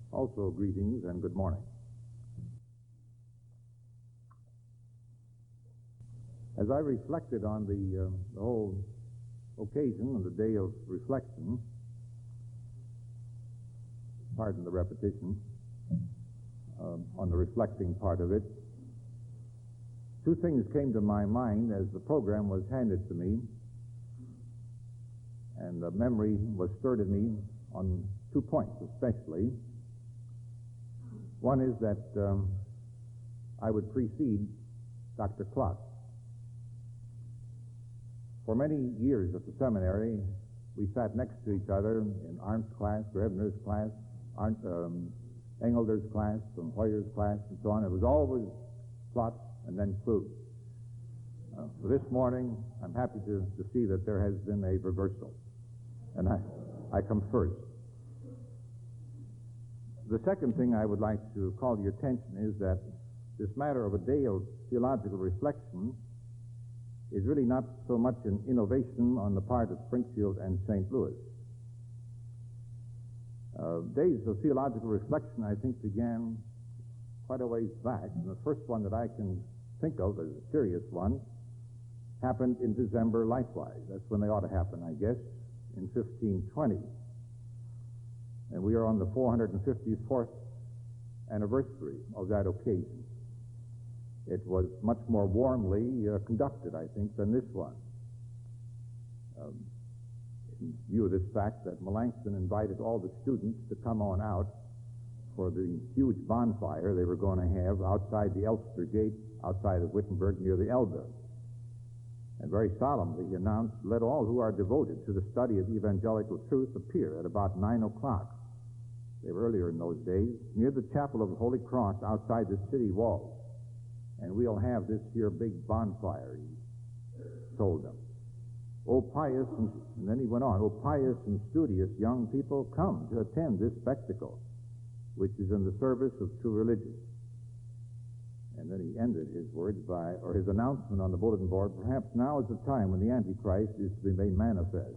Also, greetings and good morning. As I reflected on the whole occasion of the day of reflection, pardon the repetition, on the reflecting part of it, two things came to my mind as the program was handed to me, and a memory was stirred in me on 2 points especially. One is that I would precede Dr. Klotz. For many years at the seminary, we sat next to each other in Arndt's class, Grebner's class, Engelder's class, and Hoyer's class, and so on. It was always Klotz and then Clute. For this morning, I'm happy to see that there has been a reversal, and I come first. The second thing I would like to call your attention is that this matter of a day of theological reflection is really not so much an innovation on the part of Springfield and St. Louis. Days of theological reflection, I think, began quite a ways back, and the first one that I can think of as a serious one happened in December likewise. That's when they ought to happen, I guess, in 1520. And we are on the 454th anniversary of that occasion. It was much more warmly conducted, I think, than this one. In view of this fact that Melanchthon invited all the students to come on out for the huge bonfire they were going to have outside the Elster Gate, outside of Wittenberg, near the Elbe. And very solemnly he announced, "Let all who are devoted to the study of evangelical truth appear at about 9 o'clock. They were earlier in those days, near the chapel of the Holy Cross outside the city walls. And we'll have this here big bonfire," he told them. "O pious," and then he went on, "O pious and studious young people, come to attend this spectacle, which is in the service of true religion." And then he ended his words or his announcement on the bulletin board, "Perhaps now is the time when the Antichrist is to be made manifest."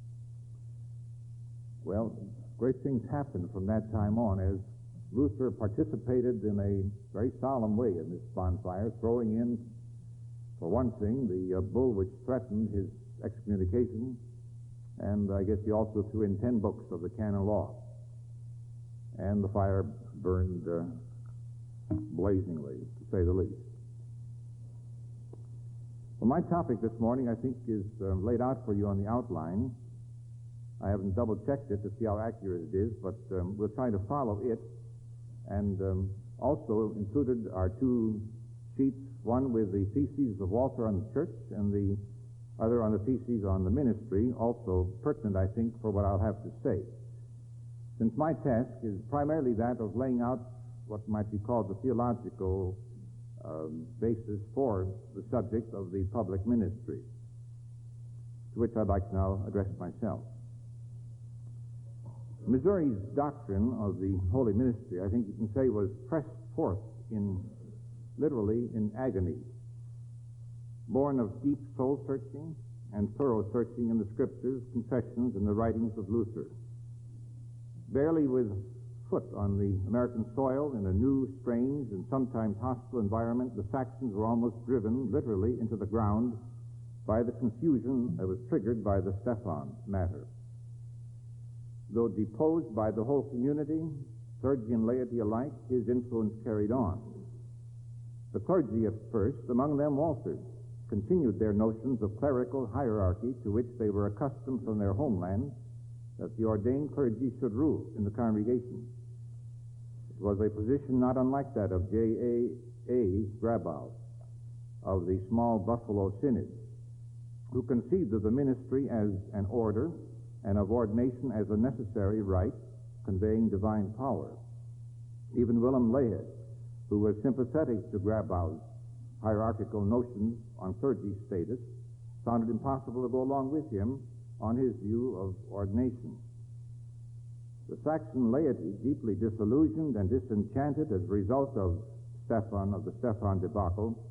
Well, great things happened from that time on as Luther participated in a very solemn way in this bonfire, throwing in, for one thing, the bull which threatened his excommunication, and I guess he also threw in 10 books of the canon law. And the fire burned blazingly, to say the least. Well, my topic this morning, I think, is laid out for you on the outline. I haven't double-checked it to see how accurate it is, but we'll try to follow it. And also included are 2 sheets, one with the theses of Walther on the church and the other on the theses on the ministry, also pertinent, I think, for what I'll have to say. Since my task is primarily that of laying out what might be called the theological basis for the subject of the public ministry, to which I'd like to now address myself. Missouri's doctrine of the holy ministry, I think you can say, was pressed forth literally in agony, born of deep soul-searching and thorough searching in the scriptures, confessions, and the writings of Luther. Barely with foot on the American soil in a new, strange, and sometimes hostile environment, the Saxons were almost driven literally into the ground by the confusion that was triggered by the Stephan matter. Though deposed by the whole community, clergy and laity alike, his influence carried on. The clergy at first, among them Walther, continued their notions of clerical hierarchy to which they were accustomed from their homeland, that the ordained clergy should rule in the congregation. It was a position not unlike that of J.A.A. Grabow of the small Buffalo Synod, who conceived of the ministry as an order and of ordination as a necessary rite conveying divine power. Even Willem Lehed, who was sympathetic to Grabow's hierarchical notions on clergy status, found it impossible to go along with him on his view of ordination. The Saxon laity, deeply disillusioned and disenchanted as a result of the Stephan debacle,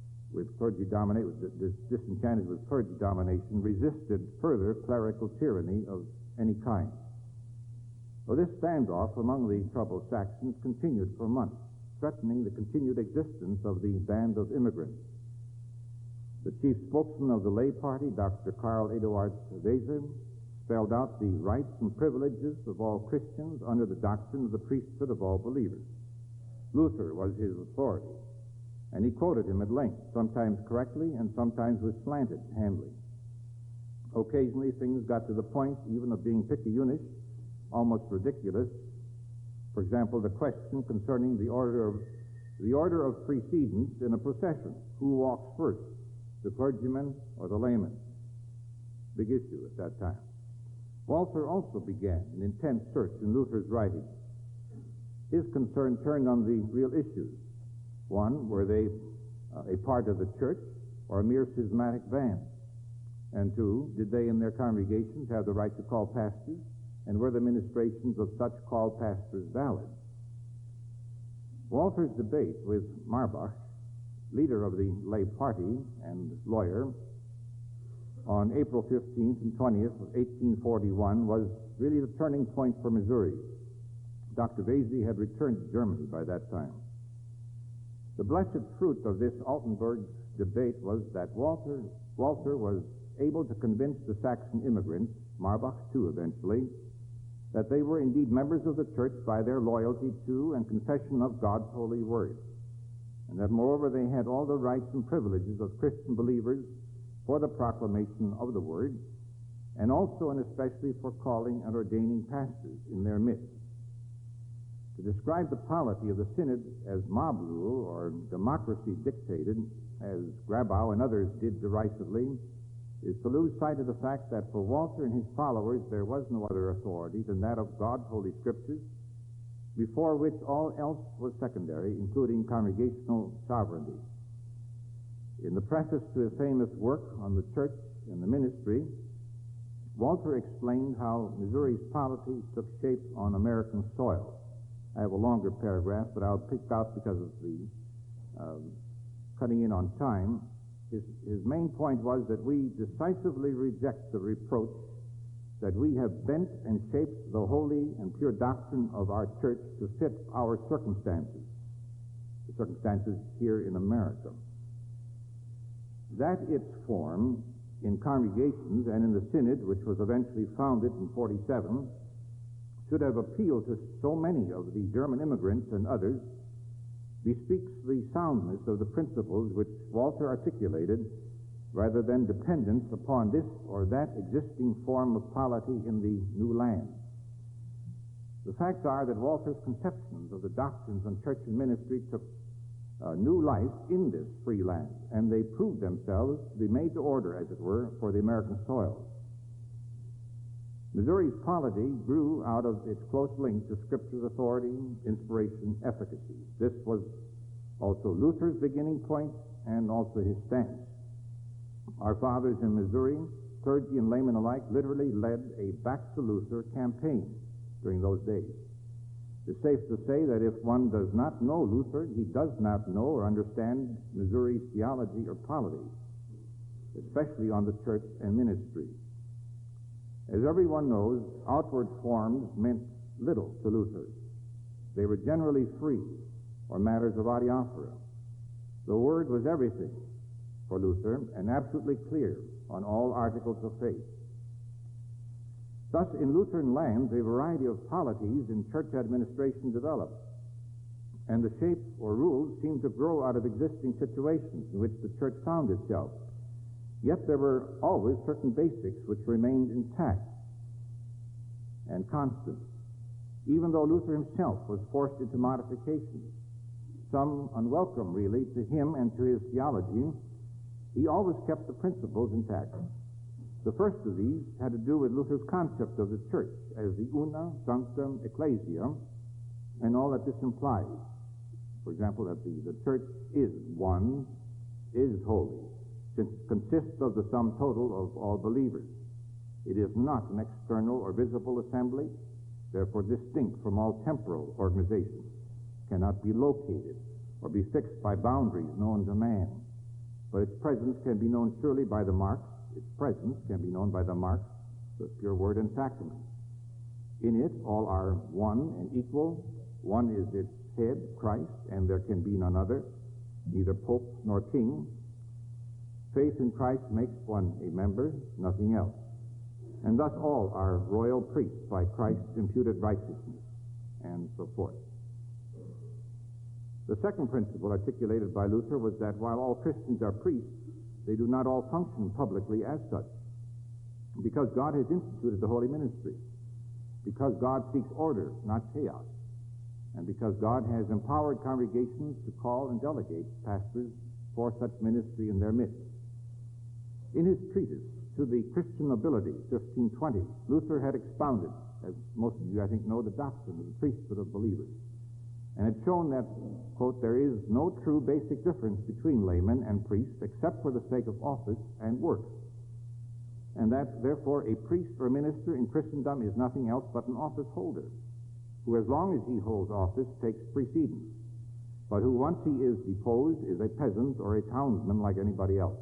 disenchanted with clergy domination, resisted further clerical tyranny of any kind. Well, this standoff among the troubled Saxons continued for months, threatening the continued existence of the band of immigrants. The chief spokesman of the lay party, Dr. Karl Eduard Weser, spelled out the rights and privileges of all Christians under the doctrine of the priesthood of all believers. Luther was his authority, and he quoted him at length, sometimes correctly and sometimes with slanted handling. Occasionally, things got to the point even of being picayunish, almost ridiculous. For example, the question concerning the order of precedence in a procession. Who walks first, the clergyman or the layman? Big issue at that time. Walther also began an intense search in Luther's writings. His concern turned on the real issues. One, were they a part of the church or a mere schismatic band? And two, did they in their congregations have the right to call pastors? And were the ministrations of such called pastors valid? Walther's debate with Marbach, leader of the lay party and lawyer, on April 15th and 20th of 1841 was really the turning point for Missouri. Dr. Vesey had returned to Germany by that time. The blessed fruit of this Altenburg debate was that Walther was able to convince the Saxon immigrants, Marbach too eventually, that they were indeed members of the church by their loyalty to and confession of God's holy word, and that moreover they had all the rights and privileges of Christian believers for the proclamation of the word, and also and especially for calling and ordaining pastors in their midst. To describe the polity of the synod as mob rule or democracy dictated, as Grabau and others did derisively, is to lose sight of the fact that for Walther and his followers there was no other authority than that of God's Holy Scriptures, before which all else was secondary, including congregational sovereignty. In the preface to his famous work on the church and the ministry, Walther explained how Missouri's polity took shape on American soil. I have a longer paragraph, but I'll pick out, because of the cutting in on time, his main point was that we decisively reject the reproach that we have bent and shaped the holy and pure doctrine of our church to fit our circumstances, the circumstances here in America. That its form in congregations and in the synod, which was eventually founded in 47, should have appealed to so many of the German immigrants and others, bespeaks the soundness of the principles which Walther articulated, rather than dependence upon this or that existing form of polity in the new land. The facts are that Walther's conceptions of the doctrines on church and ministry took new life in this free land, and they proved themselves to be made to order, as it were, for the American soil. Missouri's polity grew out of its close link to Scripture's authority, inspiration, efficacy. This was also Luther's beginning point and also his stance. Our fathers in Missouri, clergy and laymen alike, literally led a Back to Luther campaign during those days. It's safe to say that if one does not know Luther, he does not know or understand Missouri's theology or polity, especially on the church and ministry. As everyone knows, outward forms meant little to Luther. They were generally free, or matters of adiaphora. The Word was everything for Luther, and absolutely clear on all articles of faith. Thus, in Lutheran lands, a variety of polities in church administration developed, and the shape or rules seemed to grow out of existing situations in which the church found itself. Yet there were always certain basics which remained intact and constant, even though Luther himself was forced into modifications, some unwelcome really to him and to his theology. He always kept the principles intact. The first of these had to do with Luther's concept of the church as the una sanctum ecclesia, and all that this implies. For example, that the church is one, is holy, consists of the sum total of all believers. It is not an external or visible assembly, therefore distinct from all temporal organizations, cannot be located or be fixed by boundaries known to man. But its presence can be known surely by the marks. Its presence can be known by the marks of pure word and sacrament. In it, all are one and equal. One is its head, Christ, and there can be none other, neither pope nor king. Faith in Christ makes one a member, nothing else. And thus all are royal priests by Christ's imputed righteousness, and so forth. The second principle articulated by Luther was that while all Christians are priests, they do not all function publicly as such, because God has instituted the holy ministry, because God seeks order, not chaos, and because God has empowered congregations to call and delegate pastors for such ministry in their midst. In his treatise, To the Christian Nobility, 1520, Luther had expounded, as most of you I think know, the doctrine of the priesthood of believers, and had shown that, quote, there is no true basic difference between laymen and priests except for the sake of office and work, and that, therefore, a priest or minister in Christendom is nothing else but an office holder, who, as long as he holds office, takes precedence, but who, once he is deposed, is a peasant or a townsman like anybody else.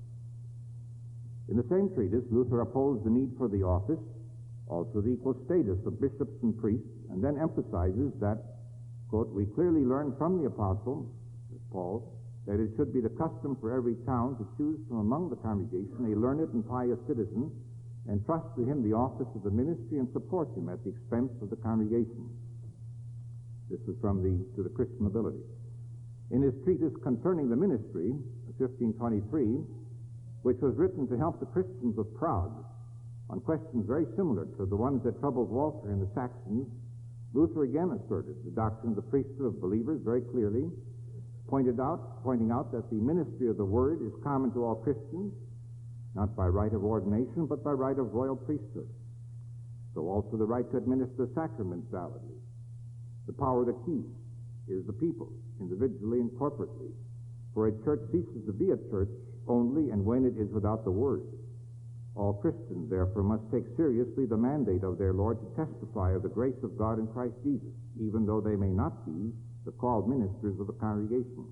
In the same treatise, Luther opposed the need for the office, also the equal status of bishops and priests, and then emphasizes that, quote, we clearly learn from the apostle, Paul, that it should be the custom for every town to choose from among the congregation a learned and pious citizen, and trust to him the office of the ministry and support him at the expense of the congregation. This is from To the Christian Nobility. In his treatise concerning the ministry, 1523, which was written to help the Christians of Prague on questions very similar to the ones that troubled Walther and the Saxons, Luther again asserted the doctrine of the priesthood of believers very clearly, pointing out that the ministry of the word is common to all Christians, not by right of ordination, but by right of royal priesthood. So also the right to administer sacraments validly. The power of the keys is the people, individually and corporately. For a church ceases to be a church only and when it is without the word. All Christians, therefore, must take seriously the mandate of their Lord to testify of the grace of God in Christ Jesus, even though they may not be the called ministers of the congregation.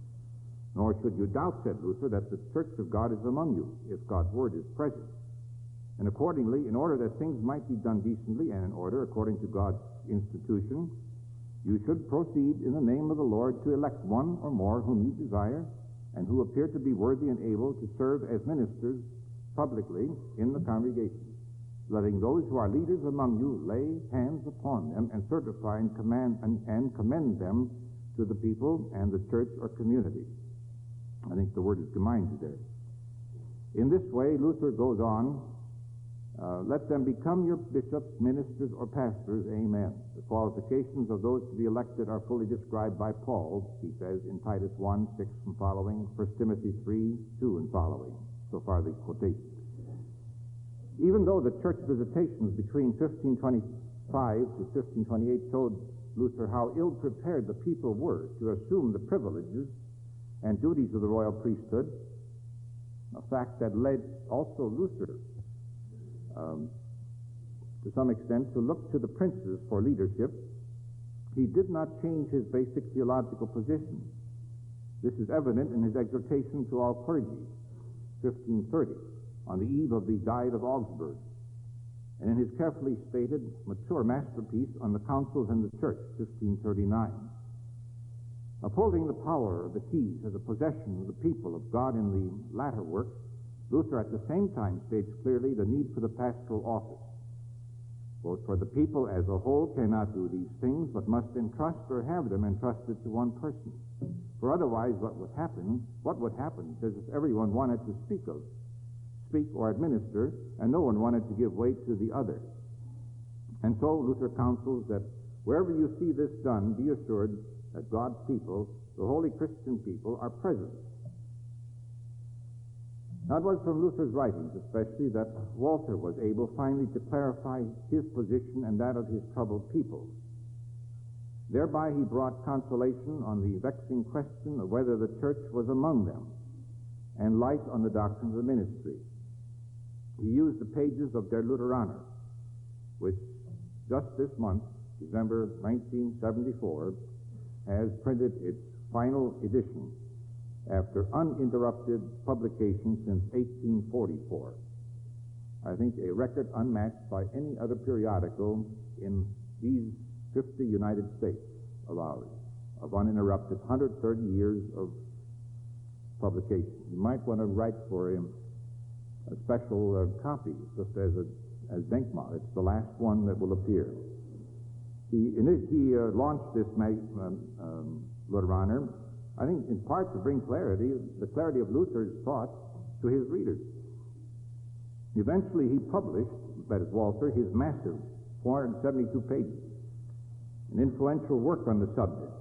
Nor should you doubt, said Luther, that the church of God is among you, if God's word is present. And accordingly, in order that things might be done decently and in order according to God's institution, you should proceed in the name of the Lord to elect one or more whom you desire, and who appear to be worthy and able to serve as ministers publicly in the congregation, letting those who are leaders among you lay hands upon them and certify and commend them to the people and the church or community. I think the word is Gemeinde there. In this way, Luther goes on, let them become your bishops, ministers, or pastors, amen. The qualifications of those to be elected are fully described by Paul, he says, in Titus 1, 6 and following, 1 Timothy 3, 2 and following. So far the quotation. Even though the church visitations between 1525 to 1528 showed Luther how ill-prepared the people were to assume the privileges and duties of the royal priesthood, a fact that led also Luther to some extent to look to the princes for leadership, he did not change his basic theological position. This is evident in his exhortation to all clergy, 1530, on the eve of the Diet of Augsburg, and in his carefully stated, mature masterpiece on the councils and the church, 1539. Upholding the power of the keys as a possession of the people of God in the latter work, Luther at the same time states clearly the need for the pastoral office. Quote, for the people as a whole cannot do these things, but must entrust or have them entrusted to one person. For otherwise what would happen, is if everyone wanted to speak or administer, and no one wanted to give weight to the other. And so Luther counsels that wherever you see this done, be assured that God's people, the holy Christian people, are present. Now it was from Luther's writings especially that Walther was able finally to clarify his position and that of his troubled people. Thereby he brought consolation on the vexing question of whether the church was among them, and light on the doctrine of the ministry. He used the pages of Der Lutheraner, which just this month, December 1974, has printed its final edition after uninterrupted publication since 1844. I think a record unmatched by any other periodical in these 50 United States of ours, of uninterrupted 130 years of publication. You might want to write for him a special copy, just as Denkmal. It's the last one that will appear. He launched this Lutheraner, I think, in part to bring the clarity of Luther's thought to his readers. Eventually, he published, that is Walther, his massive 472 pages, an influential work on the subject.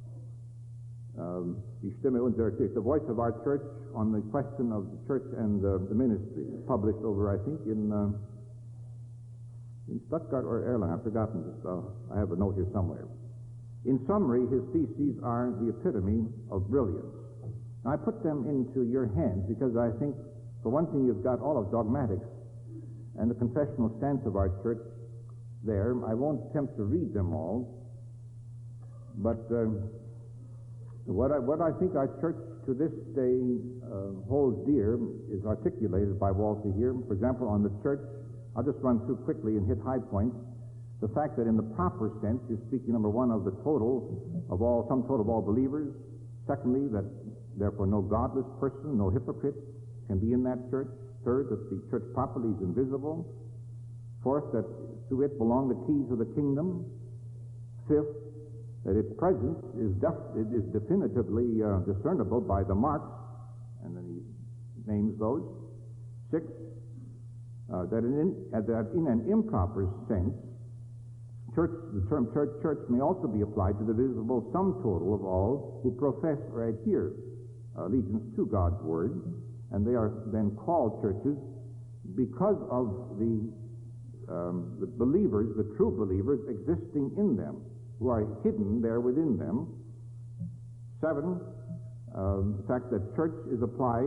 Die Stimme unserer Kirche, the voice of our church on the question of the church and the ministry, published over, I think, in Stuttgart or Erlangen. I've forgotten this. I have a note here somewhere. In summary, his theses are the epitome of brilliance. Now, I put them into your hands because I think, for one thing, you've got all of dogmatics and the confessional stance of our church there. I won't attempt to read them all, but what I think our church to this day holds dear is articulated by Walter here. For example, on the church, I'll just run through quickly and hit high points. The fact that in the proper sense, you're speaking, number one, of the sum total of all believers. Secondly, that therefore no godless person, no hypocrite can be in that church. Third, that the church properly is invisible. Fourth, that to it belong the keys of the kingdom. Fifth, that its presence is definitively discernible by the marks, and then he names those. Sixth, that in an improper sense, the term church may also be applied to the visible sum total of all who profess or adhere allegiance to God's Word, and they are then called churches because of the believers, the true believers existing in them, who are hidden there within them. 7, the fact that church is applied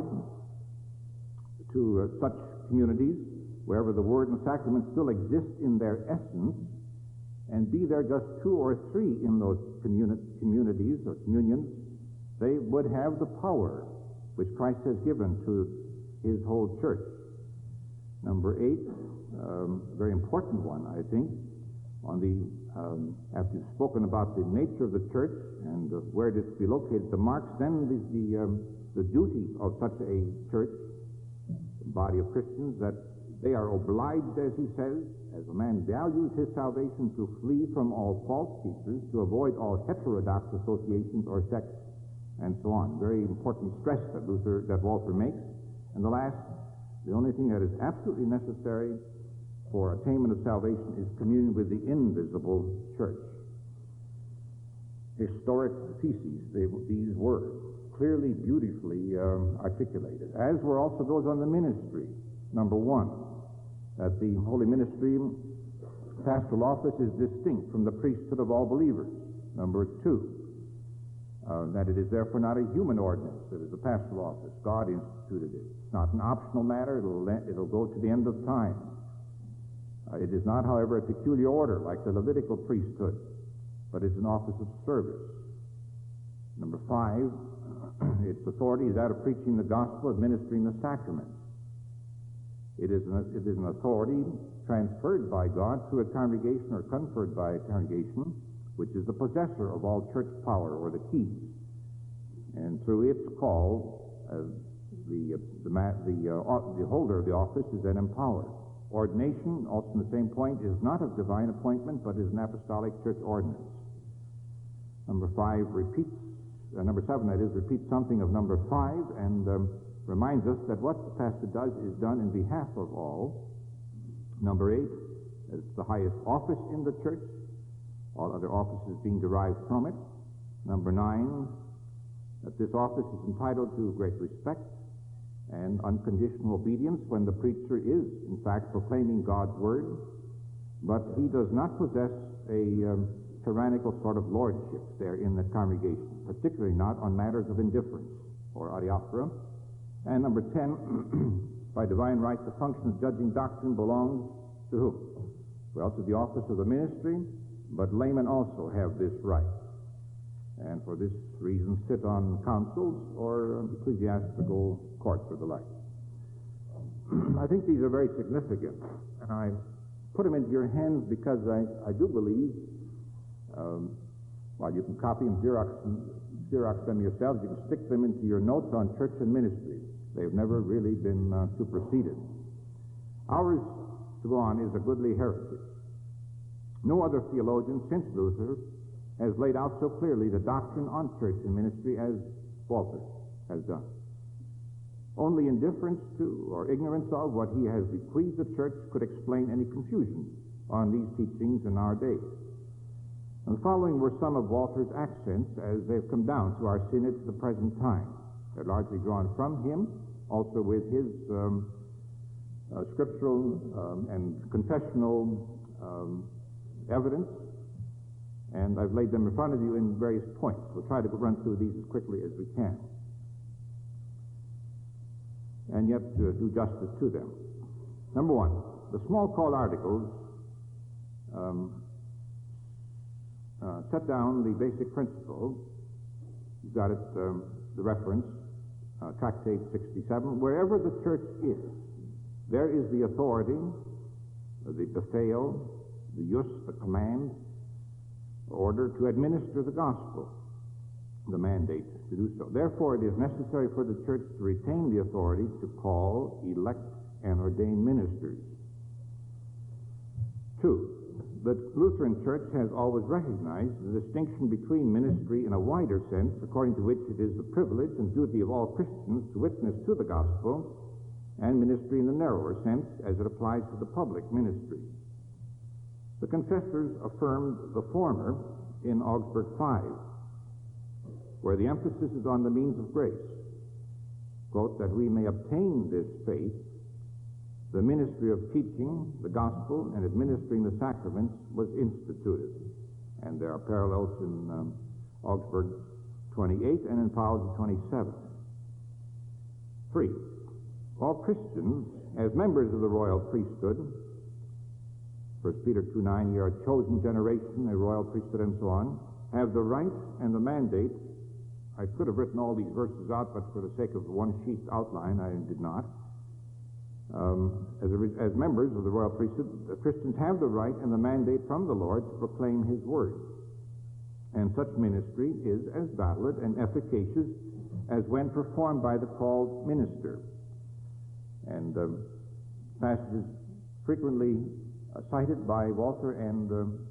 to such communities wherever the Word and Sacrament still exist in their essence, and be there just 2 or 3 in those communities or communions, they would have the power which Christ has given to his whole church. Number 8, a very important one, I think, after you've spoken about the nature of the church and where it is to be located, the marks, then the duty of such a church, body of Christians, that they are obliged, as he says, as a man values his salvation, to flee from all false teachers, to avoid all heterodox associations or sects, and so on. Very important stress that Walther makes. And the only thing that is absolutely necessary for attainment of salvation is communion with the invisible church. Historic theses, these were clearly, beautifully articulated, as were also those on the ministry. Number 1, that the holy ministry, pastoral office, is distinct from the priesthood of all believers. Number 2, that it is therefore not a human ordinance. It is a pastoral office. God instituted it. It's not an optional matter. It'll go to the end of time. It is not, however, a peculiar order like the Levitical priesthood, but it's an office of service. Number 5, its authority is that of preaching the gospel, administering the sacraments. It is an authority transferred by God to a congregation or conferred by a congregation, which is the possessor of all church power or the keys. And through its call, the holder of the office is then empowered. Ordination, also in the same point, is not of divine appointment, but is an apostolic church ordinance. Number 7, that is, repeats something of number 5, and reminds us that what the pastor does is done in behalf of all. Number 8, it's the highest office in the church, all other offices being derived from it. Number 9, that this office is entitled to great respect and unconditional obedience when the preacher is, in fact, proclaiming God's Word, but he does not possess a tyrannical sort of lordship there in the congregation, particularly not on matters of indifference or adiaphora. And number 10, by divine right, the function of judging doctrine belongs to whom? Well, to the office of the ministry, but laymen also have this right, and for this reason sit on councils or ecclesiastical courts or the like. I think these are very significant, and I put them into your hands because I do believe, well, you can copy them, Xerox them yourselves. You can stick them into your notes on church and ministry. They've never really been superseded. Ours, to go on, is a goodly heritage. No other theologian since Luther has laid out so clearly the doctrine on church and ministry as Walther has done. Only indifference to or ignorance of what he has bequeathed the church could explain any confusion on these teachings in our day. And the following were some of Walther's accents as they've come down to our synod to the present time. They're largely drawn from him, also with his scriptural and confessional evidence, and I've laid them in front of you in various points. We'll try to run through these as quickly as we can, and yet do justice to them. Number one, the small call articles set down the basic principle. You've got it, the reference, Tractate 67. Wherever the church is, there is the authority, the befehl, the jus, the command, order to administer the gospel, the mandate to do so. Therefore, it is necessary for the church to retain the authority to call, elect, and ordain ministers. 2, the Lutheran Church has always recognized the distinction between ministry in a wider sense, according to which it is the privilege and duty of all Christians to witness to the gospel, and ministry in the narrower sense as it applies to the public ministry. The confessors affirmed the former in Augsburg 5, where the emphasis is on the means of grace. Quote, that we may obtain this faith, the ministry of teaching the gospel and administering the sacraments was instituted. And there are parallels in Augsburg 28 and in Pauli 27. 3, all Christians, as members of the royal priesthood, 1 Peter 2:9, ye are a chosen generation, a royal priesthood, and so on, have the right and the mandate. I could have written all these verses out, but for the sake of one sheet outline, I did not. As members of the royal priesthood, the Christians have the right and the mandate from the Lord to proclaim his word. And such ministry is as valid and efficacious as when performed by the called minister. And passages frequently cited by Walther and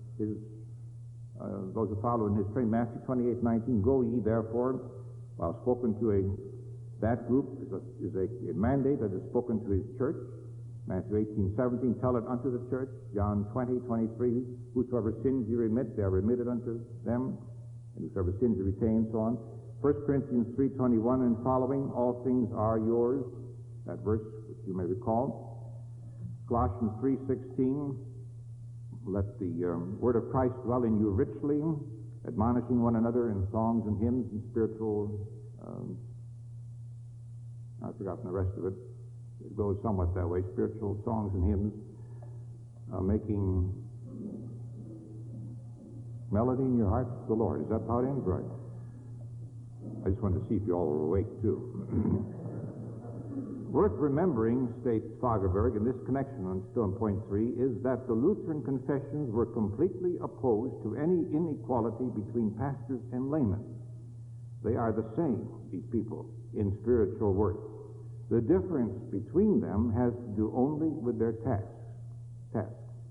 those who follow in his train. Matthew 28:19, go ye therefore, while spoken to that group is a mandate that is spoken to his church. Matthew 18:17, tell it unto the church. John 20:23, whosoever sins you remit, they are remitted unto them, and whosoever sins you retain, so on. 1 Corinthians 3:21 and following, all things are yours, that verse which you may recall. Colossians 3:16, let the word of Christ dwell in you richly, admonishing one another in songs and hymns and spiritual, I've forgotten the rest of it. It goes somewhat that way, spiritual songs and hymns, making melody in your heart to the Lord. Is that how it ends? Right. I just wanted to see if you all were awake, too. Worth remembering, states Fagerberg, in this connection, and still in point 3, is that the Lutheran confessions were completely opposed to any inequality between pastors and laymen. They are the same, these people, in spiritual worth. The difference between them has to do only with their tasks.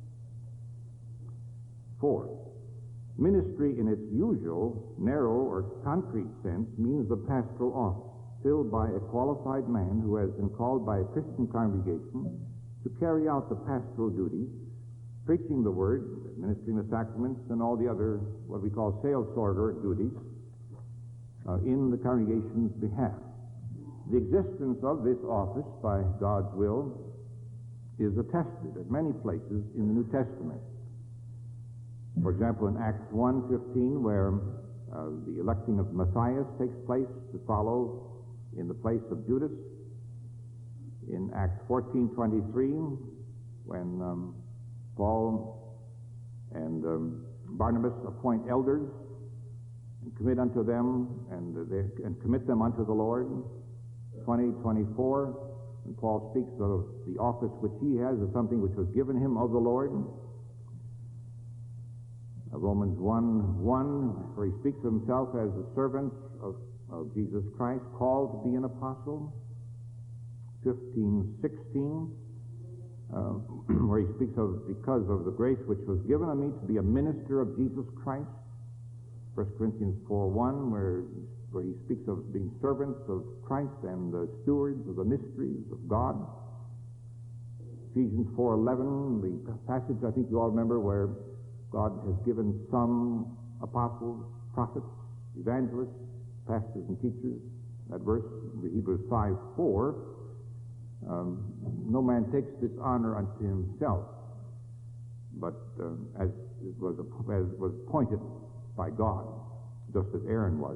4, ministry in its usual, narrow, or concrete sense means the pastoral office, filled by a qualified man who has been called by a Christian congregation to carry out the pastoral duties, preaching the word, administering the sacraments, and all the other, what we call seelsorger duties, in the congregation's behalf. The existence of this office, by God's will, is attested at many places in the New Testament. For example, in Acts 1:15, where the electing of Matthias takes place to follow in the place of Judas. In Acts 14:23, when Paul and Barnabas appoint elders and commit unto them and commit them unto the Lord. 20:24, And Paul speaks of the office which he has as something which was given him of the Lord. Romans 1:1, where he speaks of himself as the servant of Jesus Christ, called to be an apostle. 15:16, where he speaks of, because of the grace which was given to me to be a minister of Jesus Christ. 1 Corinthians 4:1, where he speaks of being servants of Christ and stewards of the mysteries of God. Ephesians 4:11, the passage I think you all remember, where God has given some apostles, prophets, evangelists, pastors, and teachers. That verse, Hebrews 5:4, no man takes this honor unto himself, but as was appointed by God, just as Aaron was.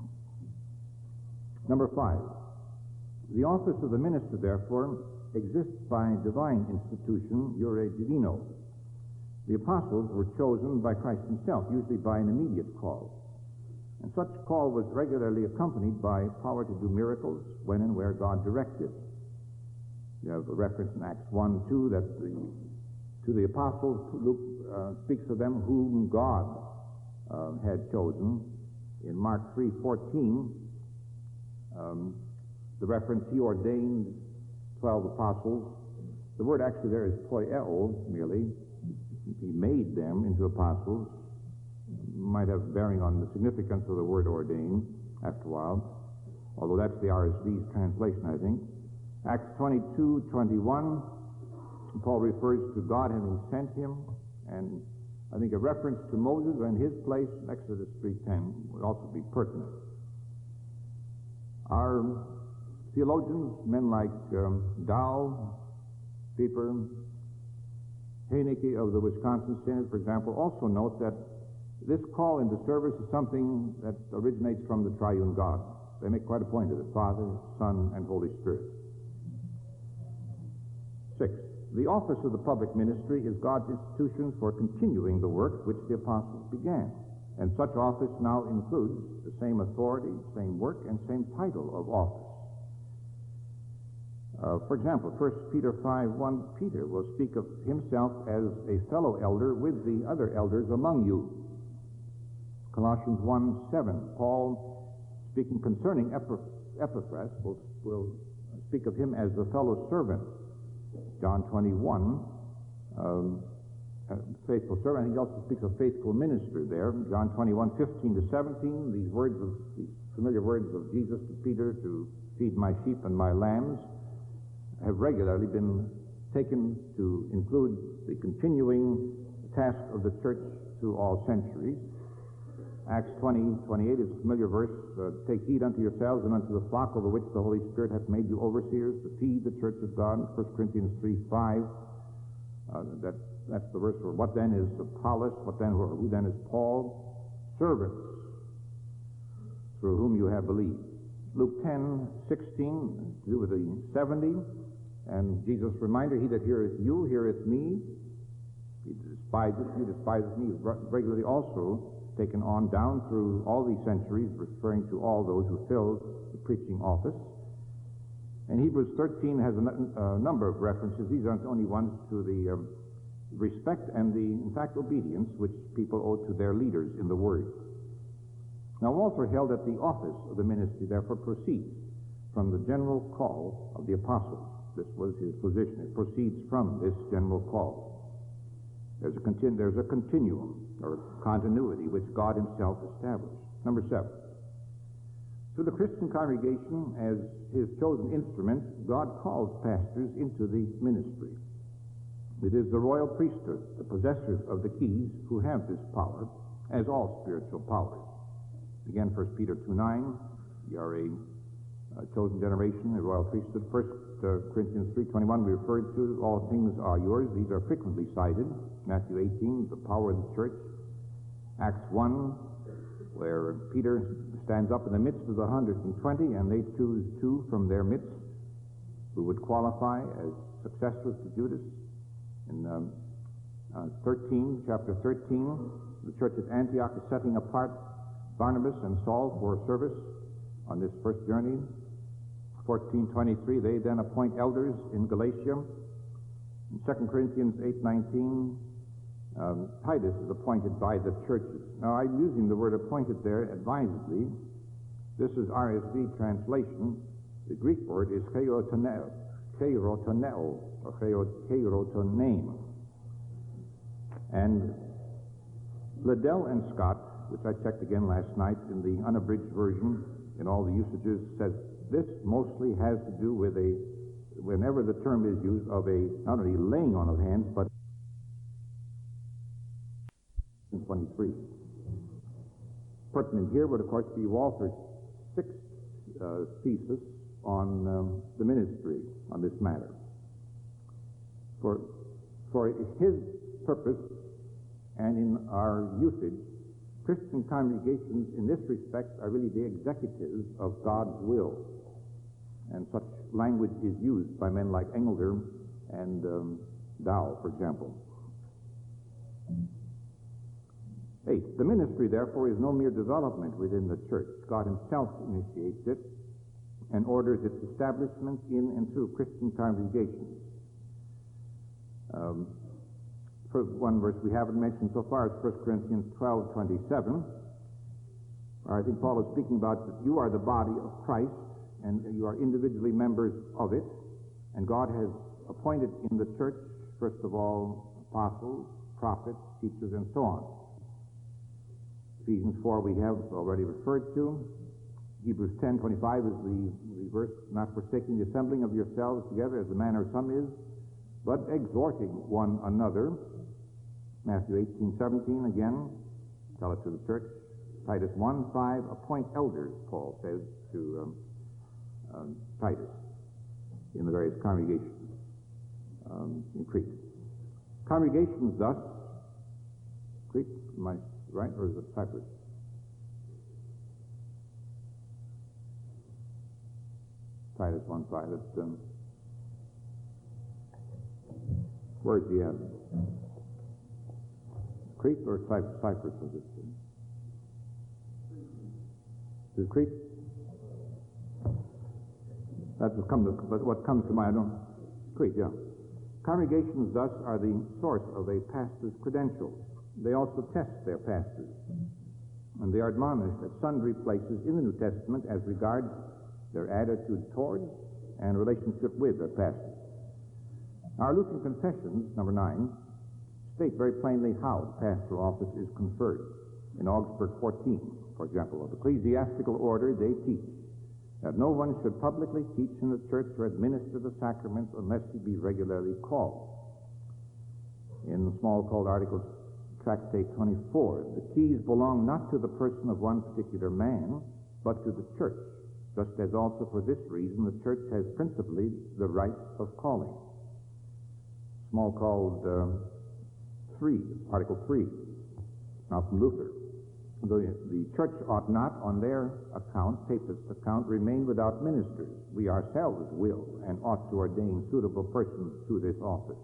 Number 5, the office of the minister, therefore, exists by divine institution, iure divino. The apostles were chosen by Christ himself, usually by an immediate call. And such call was regularly accompanied by power to do miracles when and where God directed. You have a reference in Acts 1:2 that to the apostles, Luke speaks of them whom God had chosen. In Mark 3:14, the reference, he ordained 12 apostles. The word actually there is poieo, merely. He made them into apostles. Might have bearing on the significance of the word ordained after a while, although that's the RSV's translation, I think. Acts 22:21, Paul refers to God having sent him, and I think a reference to Moses and his place in Exodus 3:10 would also be pertinent. Our theologians, men like Dow, Pieper, Haneke of the Wisconsin Synod, for example, also note that this call into service is something that originates from the triune God. They make quite a point of it, Father, Son, and Holy Spirit. 6, the office of the public ministry is God's institution for continuing the work which the apostles began. And such office now includes the same authority, same work, and same title of office. For example, 1 Peter 5:1, Peter will speak of himself as a fellow elder with the other elders among you. Colossians 1:7, Paul, speaking concerning Epaphras, will speak of him as the fellow servant. John 21, faithful servant. He also speaks of faithful minister there. John 21:15-17, these familiar words of Jesus to Peter, to feed my sheep and my lambs, have regularly been taken to include the continuing task of the church through all centuries. Acts 20:28 is a familiar verse. Take heed unto yourselves and unto the flock over which the Holy Spirit hath made you overseers to feed the church of God. 1 Corinthians 3:5, that's the verse for what then is Apollos, who then is Paul? Servants, through whom you have believed. Luke 10:16, to do with the 70, and Jesus' reminder, he that heareth you, heareth me. He despiseth you, despiseth me, is regularly also taken on down through all these centuries, referring to all those who filled the preaching office. And Hebrews 13 has a number of references. These aren't the only ones to the respect and the, in fact, obedience which people owe to their leaders in the Word. Now, Walther held that the office of the ministry, therefore, proceeds from the general call of the apostles. This was his position. It proceeds from this general call. There's a continuum, or continuity, which God himself established. Number 7. To the Christian congregation, as his chosen instrument, God calls pastors into the ministry. It is the royal priesthood, the possessors of the keys, who have this power, as all spiritual powers. Again, 1 Peter 2:9, we are a chosen generation, a royal priesthood. 1 Corinthians 3:21, we referred to, all things are yours. These are frequently cited. Matthew 18, the power of the church. Acts 1, where Peter stands up in the midst of the 120, and they choose 2 from their midst who would qualify as successors to Judas. In chapter 13, the church at Antioch is setting apart Barnabas and Saul for service on this first journey. 14:23, they then appoint elders in Galatia. In 2 Corinthians 8:19, Titus is appointed by the churches. Now, I'm using the word appointed there advisedly. This is RSV translation. The Greek word is cheirotoneo, or cheirotonein. And Liddell and Scott, which I checked again last night in the unabridged version, in all the usages, says this mostly has to do with whenever the term is used, of not only laying on of hands, but 23. Pertinent here would, of course, be Walther's sixth thesis on the ministry on this matter. For his purpose and in our usage, Christian congregations in this respect are really the executives of God's will. And such language is used by men like Engelder and Dow, for example. 8. The ministry, therefore, is no mere development within the church. God himself initiates it and orders its establishment in and through Christian congregations. For one verse we haven't mentioned so far is 1 Corinthians 12:27. I think Paul is speaking about that you are the body of Christ, and you are individually members of it, and God has appointed in the church, first of all, apostles, prophets, teachers, and so on. Ephesians 4 we have already referred to. Hebrews 10:25 is the verse, not forsaking the assembling of yourselves together as the manner of some is, but exhorting one another. Matthew 18:17 again, tell it to the church. Titus 1:5, appoint elders, Paul says to Titus in the various congregations in Crete. Congregations thus, Crete, am I right, or is it Cyprus? Titus 1:5, it's, where's he at? Crete or Cyprus was it? Is it Crete? That's what comes to mind. Crete, yeah. Congregations thus are the source of a pastor's credentials. They also test their pastors, and they are admonished at sundry places in the New Testament as regards their attitude towards and relationship with their pastors. Our Lutheran Confessions, number 9, state very plainly how pastoral office is conferred. In Augsburg 14, for example, of ecclesiastical order, they teach that no one should publicly teach in the church or administer the sacraments unless he be regularly called. In the small called articles, Tractate 24, the keys belong not to the person of one particular man, but to the church, just as also for this reason the church has principally the right of calling. Small called 3, Article 3, now from Luther. The church ought not, on their account, papist account, remain without ministers. We ourselves will and ought to ordain suitable persons to this office.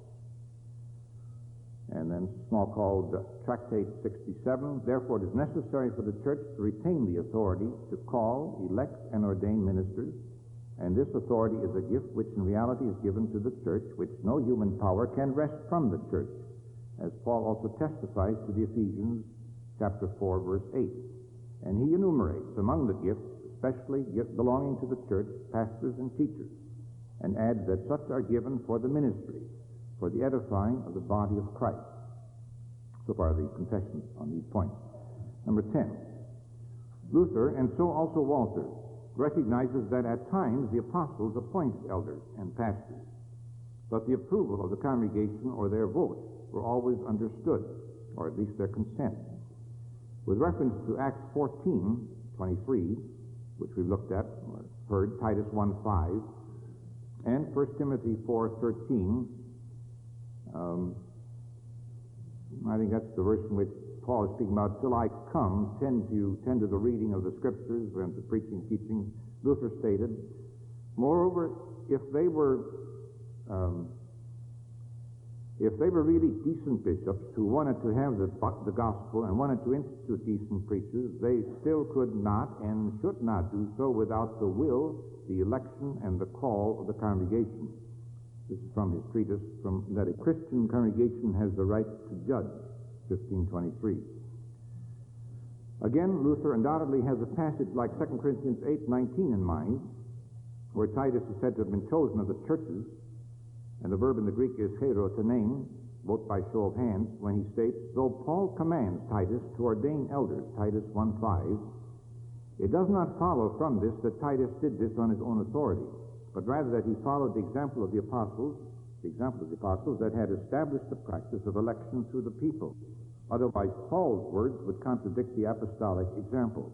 And then small called Tractate 67, therefore it is necessary for the church to retain the authority to call, elect, and ordain ministers, and this authority is a gift which in reality is given to the church, which no human power can wrest from the church, as Paul also testifies to the Ephesians chapter 4, verse 8. And he enumerates among the gifts, especially belonging to the church, pastors and teachers, and adds that such are given for the ministry, for the edifying of the body of Christ. So far the confessions on these points. Number 10. Luther, and so also Walther, recognizes that at times the apostles appoint elders and pastors, but the approval of the congregation or their vote were always understood, or at least their consent. With reference to Acts 14:23, which we've looked at or heard, Titus 1:5, and 1 Timothy 4:13, I think that's the verse in which Paul is speaking about, till I come, tend to the reading of the scriptures and to preaching, teaching. Luther stated, moreover, if they If they were really decent bishops who wanted to have the gospel and wanted to institute decent preachers, they still could not and should not do so without the will, the election, and the call of the congregation. This is from his treatise, that a Christian congregation has the right to judge, 1523. Again, Luther undoubtedly has a passage like 2 Corinthians 8:19 in mind, where Titus is said to have been chosen of the churches, and the verb in the Greek is hero, to name, both by show of hands, when he states, though Paul commands Titus to ordain elders, Titus 1:5, it does not follow from this that Titus did this on his own authority, but rather that he followed the example of the apostles that had established the practice of election through the people. Otherwise, Paul's words would contradict the apostolic example.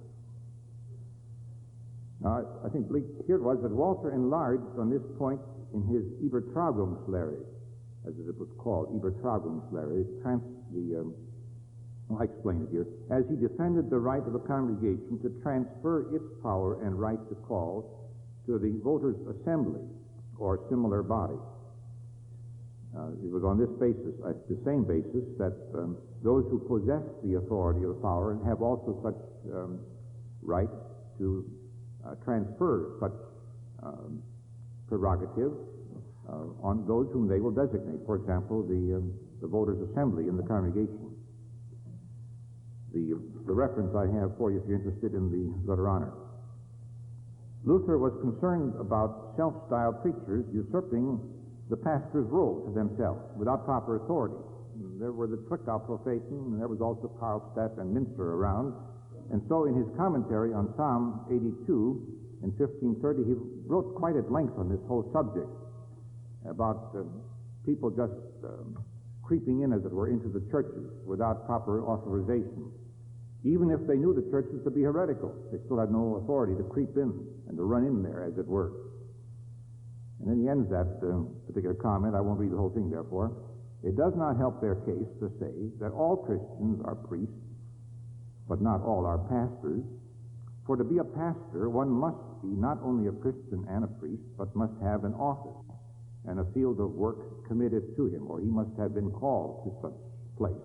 Now, I think here it was that Walther enlarged on this point in his Übertragungslehre, as it was called, Übertragungslehre. I'll explain it here. As he defended the right of a congregation to transfer its power and right to call to the voters' assembly or similar body. It was on this basis, the same basis, that those who possess the authority of power have also such right to transfer such prerogative on those whom they will designate. For example, the voters' assembly in the congregation. The reference I have for you, if you're interested, in the letter honor. Luther was concerned about self-styled preachers usurping the pastor's role to themselves without proper authority. There were the Zwickau Propheten, and there was also Karlstadt and Minster around. And so in his commentary on Psalm 82 in 1530, he wrote quite at length on this whole subject about people just creeping in, as it were, into the churches without proper authorization. Even if they knew the churches to be heretical, they still had no authority to creep in and to run in there, as it were. And then he ends that particular comment. I won't read the whole thing, therefore. It does not help their case to say that all Christians are priests, but not all are pastors. For to be a pastor, one must be not only a Christian and a priest, but must have an office and a field of work committed to him, or he must have been called to such place.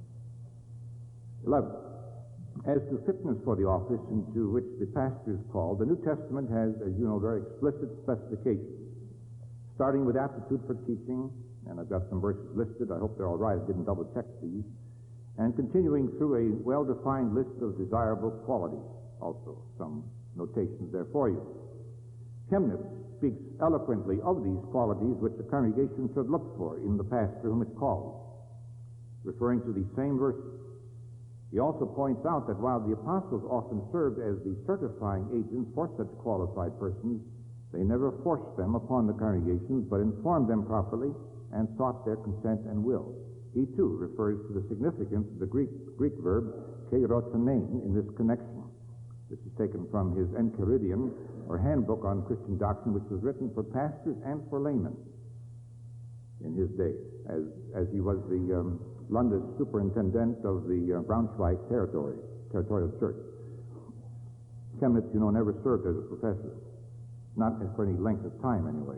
11. As to fitness for the office into which the pastor is called, the New Testament has, as you know, very explicit specifications, starting with aptitude for teaching, and I've got some verses listed. I hope they're all right. I didn't double-check these. And continuing through a well-defined list of desirable qualities, also some notations there for you. Chemnitz speaks eloquently of these qualities which the congregation should look for in the pastor whom it calls, referring to these same verses. He also points out that while the apostles often served as the certifying agents for such qualified persons, they never forced them upon the congregations, but informed them properly and sought their consent and will. He, too, refers to the significance of the Greek verb keirotonein in this connection. This is taken from his Enchiridion, or Handbook on Christian Doctrine, which was written for pastors and for laymen in his day, as he was the Landessuperintendent of the Braunschweig territorial church. Chemnitz, you know, never served as a professor, not for any length of time anyway.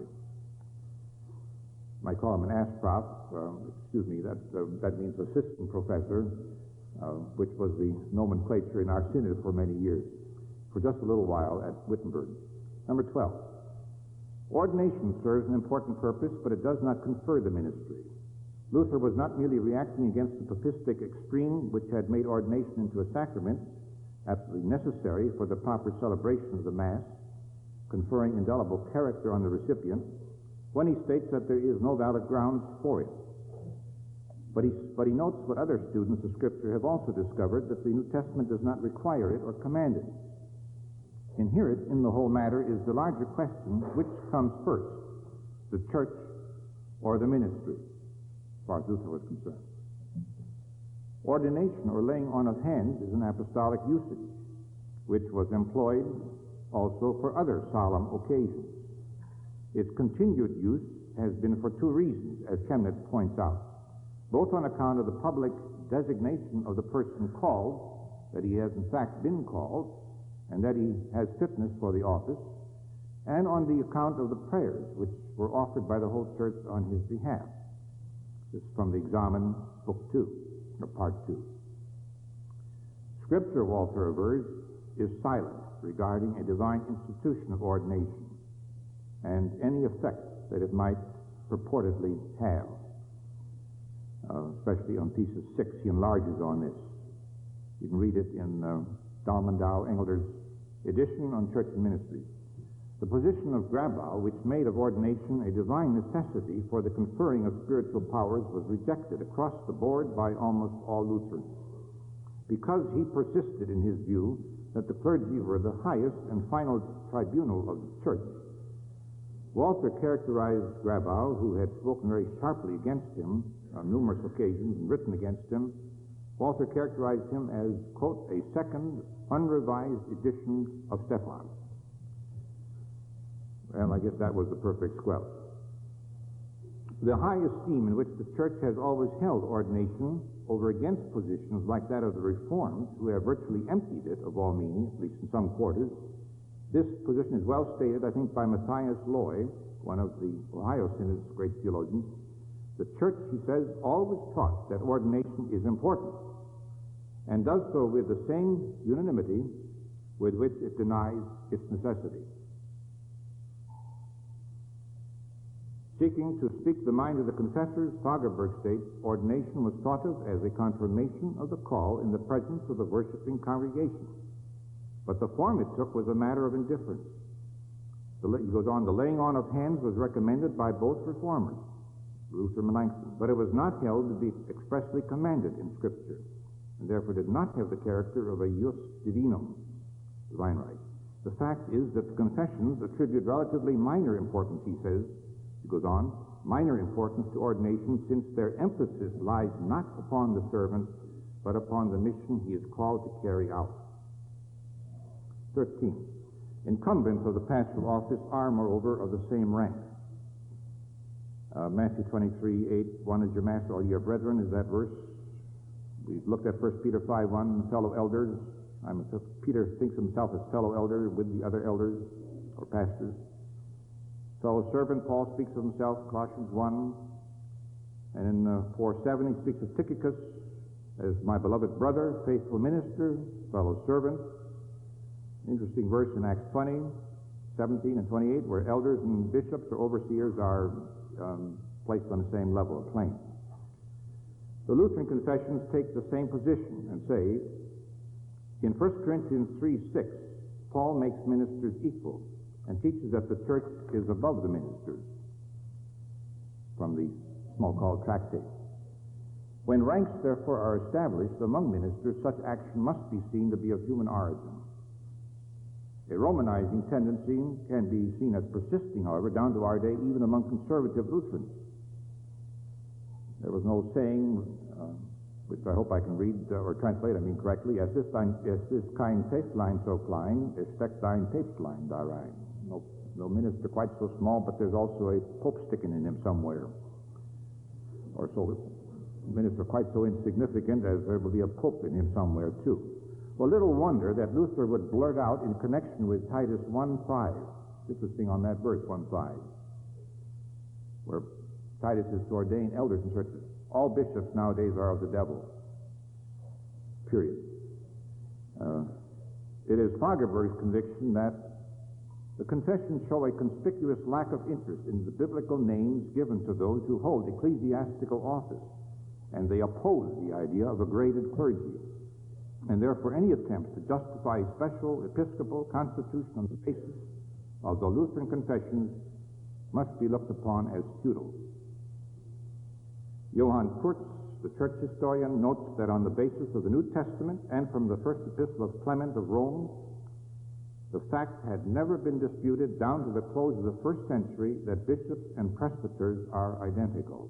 I call him an Asprof, that means assistant professor, which was the nomenclature in our synod for many years, for just a little while at Wittenberg. Number 12. Ordination serves an important purpose, but it does not confer the ministry. Luther was not merely reacting against the papistic extreme which had made ordination into a sacrament, absolutely necessary for the proper celebration of the Mass, conferring indelible character on the recipient, when he states that there is no valid grounds for it. But he notes what other students of Scripture have also discovered, that the New Testament does not require it or command it. Inherent in the whole matter is the larger question, which comes first, the church or the ministry, as far as Luther was concerned. Ordination, or laying on of hands, is an apostolic usage, which was employed also for other solemn occasions. Its continued use has been for two reasons, as Chemnitz points out, both on account of the public designation of the person called, that he has in fact been called, and that he has fitness for the office, and on the account of the prayers which were offered by the whole church on his behalf. This is from the Examen, Book 2, or Part 2. Scripture, Walther avers, is silent regarding a divine institution of ordination and any effect that it might purportedly have. Especially on thesis 6, he enlarges on this. You can read it in Dalmandau Engelder's edition on Church and Ministry. The position of Grabau, which made of ordination a divine necessity for the conferring of spiritual powers, was rejected across the board by almost all Lutherans, because he persisted in his view that the clergy were the highest and final tribunal of the Church. Walther characterized Grabau, who had spoken very sharply against him on numerous occasions and written against him. Walther characterized him as, quote, a second, unrevised edition of Stephan. Well, I guess that was the perfect squelch. The high esteem in which the Church has always held ordination over against positions like that of the Reformed, who have virtually emptied it of all meaning, at least in some quarters. This position is well stated, I think, by Matthias Loy, one of the Ohio Synod's great theologians. The Church, he says, always taught that ordination is important, and does so with the same unanimity with which it denies its necessity. Seeking to speak the mind of the confessors, Fagerberg states, ordination was thought of as a confirmation of the call in the presence of the worshiping congregation. But the form it took was a matter of indifference. He goes on, the laying on of hands was recommended by both reformers, Luther and Melanchthon, but it was not held to be expressly commanded in Scripture, and therefore did not have the character of a jus divinum, divine right. The fact is that the confessions attribute relatively minor importance, he says, he goes on, minor importance to ordination, since their emphasis lies not upon the servant, but upon the mission he is called to carry out. 13. Incumbents of the pastoral office are, moreover, of the same rank. Matthew 23:8, one is your master, all ye are brethren, is that verse. We've looked at 1 Peter 5:1, fellow elders. Peter thinks of himself as fellow elder with the other elders or pastors. Fellow servant, Paul speaks of himself, Colossians 1. And in 4:7, he speaks of Tychicus as my beloved brother, faithful minister, fellow servant. Interesting verse in Acts 20, 17 and 28, where elders and bishops or overseers are placed on the same level of plane. The Lutheran confessions take the same position and say, in 1 Corinthians 3:6, Paul makes ministers equal and teaches that the Church is above the ministers, from the Smalcald Tractate. When ranks, therefore, are established among ministers, such action must be seen to be of human origin. A Romanizing tendency can be seen as persisting, however, down to our day, even among conservative Lutherans. There was an old saying, which I hope I can read or translate, correctly, es ist kein Täflein so klein, es steckt dein Päpstlein darein. No minister quite so small, but there's also a pope sticking in him somewhere. Or so a minister quite so insignificant as there will be a pope in him somewhere, too. Well, little wonder that Luther would blurt out in connection with Titus 1:5. Interesting on that verse, 1:5, where Titus is to ordain elders in churches. All bishops nowadays are of the devil. Period. It is Fagerberg's conviction that the confessions show a conspicuous lack of interest in the biblical names given to those who hold ecclesiastical office, and they oppose the idea of a graded clergy. And therefore any attempt to justify a special episcopal constitution on the basis of the Lutheran confessions must be looked upon as futile. Johann Kurtz, the church historian, notes that on the basis of the New Testament and from the first epistle of Clement of Rome, the fact had never been disputed down to the close of the first century that bishops and presbyters are identical.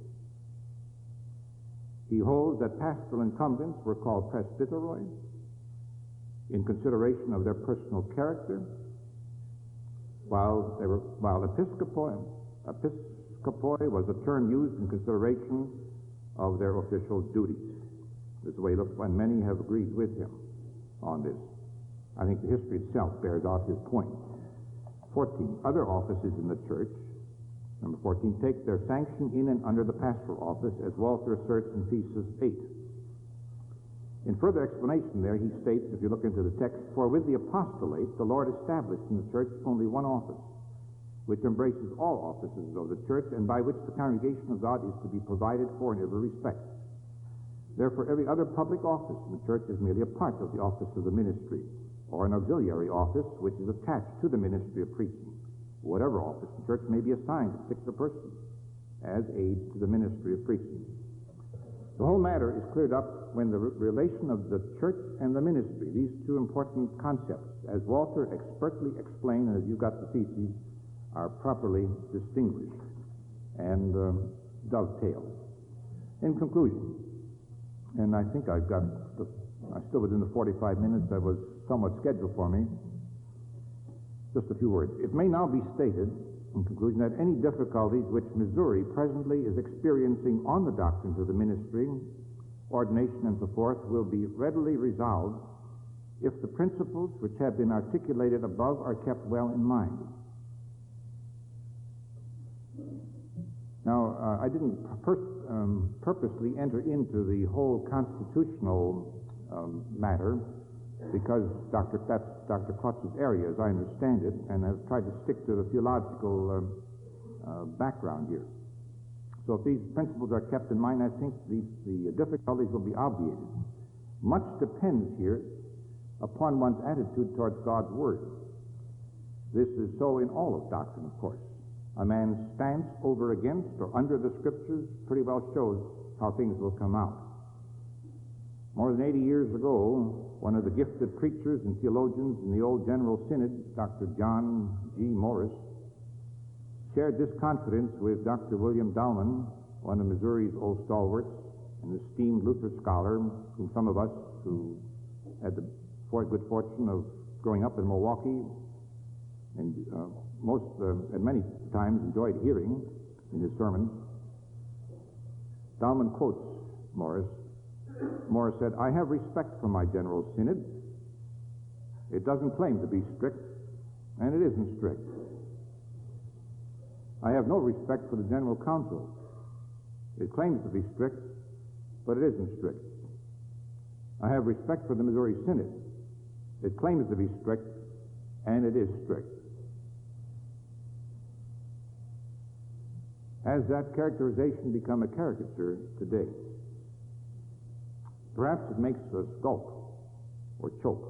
He holds that pastoral incumbents were called presbyteroi in consideration of their personal character, while episcopoi was a term used in consideration of their official duties. This is the way it looks, and many have agreed with him on this. I think the history itself bears out his point. 14. Other offices in the church, Number 14, take their sanction in and under the pastoral office, as Walther asserts in Thesis 8. In further explanation there, he states, if you look into the text, for with the apostolate, the Lord established in the church only one office, which embraces all offices of the church, and by which the congregation of God is to be provided for in every respect. Therefore, every other public office in the church is merely a part of the office of the ministry, or an auxiliary office which is attached to the ministry of preaching. Whatever office the church may be assigned to a particular person as aid to the ministry of preaching. The whole matter is cleared up when the relation of the church and the ministry, these two important concepts, as Walther expertly explained, and as you got the theses, are properly distinguished and dovetailed. In conclusion, and I think I'm still within the 45 minutes that was somewhat scheduled for me, just a few words. It may now be stated, in conclusion, that any difficulties which Missouri presently is experiencing on the doctrines of the ministry, ordination, and so forth, will be readily resolved if the principles which have been articulated above are kept well in mind. Now, I didn't purposely enter into the whole constitutional matter, because that's Dr. Klutz's area, as I understand it, and I've tried to stick to the theological background here. So if these principles are kept in mind, I think the difficulties will be obviated. Much depends here upon one's attitude towards God's Word. This is so in all of doctrine, of course. A man's stance over against or under the Scriptures pretty well shows how things will come out. More than 80 years ago, one of the gifted preachers and theologians in the old General Synod, Dr. John G. Morris, shared this confidence with Dr. William Dahlman, one of Missouri's old stalwarts, an esteemed Luther scholar, whom some of us who had the good fortune of growing up in Milwaukee and and many times enjoyed hearing in his sermons. Dahlman quotes Morris. Morris said, "I have respect for my General Synod. It doesn't claim to be strict, and it isn't strict. I have no respect for the General Council. It claims to be strict, but it isn't strict. I have respect for the Missouri Synod. It claims to be strict, and it is strict." Has that characterization become a caricature today? Perhaps it makes us gulp or choke.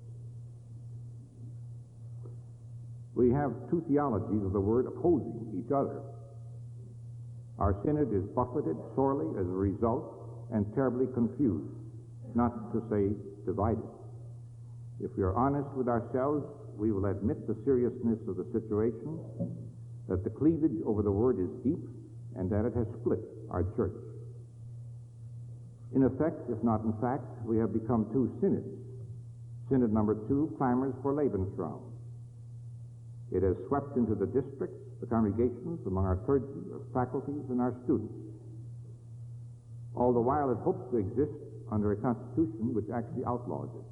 We have two theologies of the Word opposing each other. Our synod is buffeted sorely as a result and terribly confused, not to say divided. If we are honest with ourselves, we will admit the seriousness of the situation, that the cleavage over the Word is deep, and that it has split our church. In effect, if not in fact, we have become two synods. Synod number 2 clamors for Lebensraum. It has swept into the districts, the congregations, among our clergy, our faculties, and our students. All the while it hopes to exist under a constitution which actually outlaws it.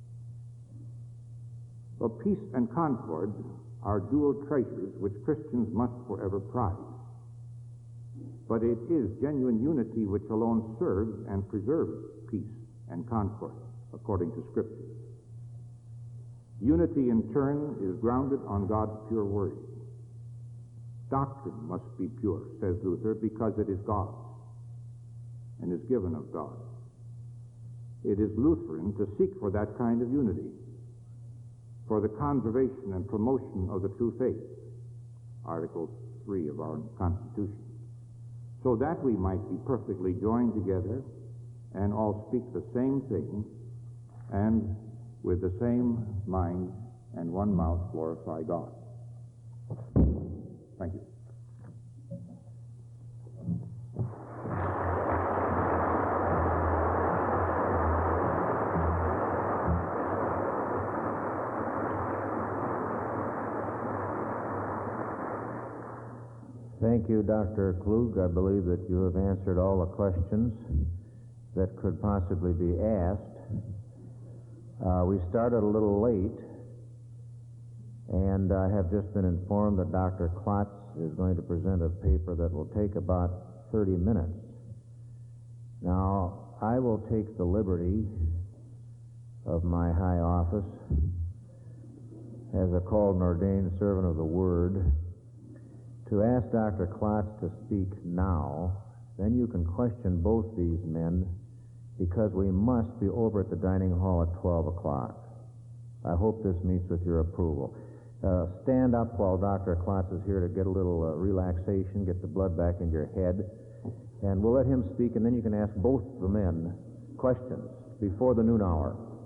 Well, peace and concord are dual treasures which Christians must forever prize. But it is genuine unity which alone serves and preserves peace and concord, according to Scripture. Unity, in turn, is grounded on God's pure Word. Doctrine must be pure, says Luther, because it is God's and is given of God. It is Lutheran to seek for that kind of unity, for the conservation and promotion of the true faith, Article 3 of our Constitution, so that we might be perfectly joined together and all speak the same thing and with the same mind and one mouth glorify God. Thank you. Thank you, Dr. Klug. I believe that you have answered all the questions that could possibly be asked. We started a little late, And I have just been informed that Dr. Klotz is going to present a paper that will take about 30 minutes. Now, I will take the liberty of my high office as a called and ordained servant of the Word to ask Dr. Klotz to speak now. Then you can question both these men, because we must be over at the dining hall at 12 o'clock. I hope this meets with your approval. Stand up while Dr. Klotz is here to get a little relaxation, get the blood back in your head, and we'll let him speak, and then you can ask both the men questions before the noon hour.